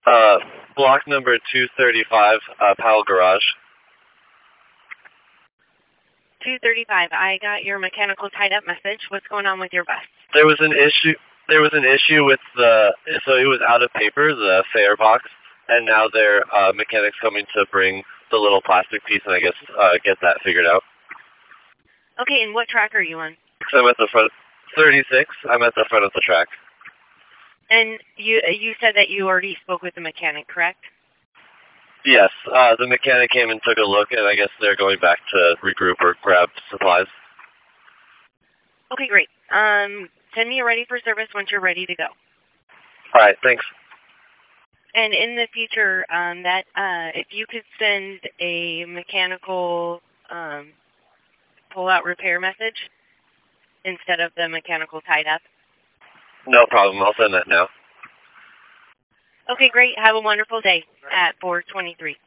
Uh, block number 235, Powell Garage. 235. I got your mechanical tied-up message. What's going on with your bus? There was an issue. There was an issue with so it was out of paper, the fare box, and now their mechanic's coming to bring the little plastic piece and I guess get that figured out. Okay, and what track are you on? I'm at the front. 36. I'm at the front of the track. And you said that you already spoke with the mechanic, correct? Yes, the mechanic came and took a look, and I guess they're going back to regroup or grab supplies. Okay, great. Send me a ready for service once you're ready to go. All right, thanks. And in the future, if you could send a mechanical pull-out repair message instead of the mechanical tied-up. No problem. I'll send that now. Okay, great. Have a wonderful day at 423.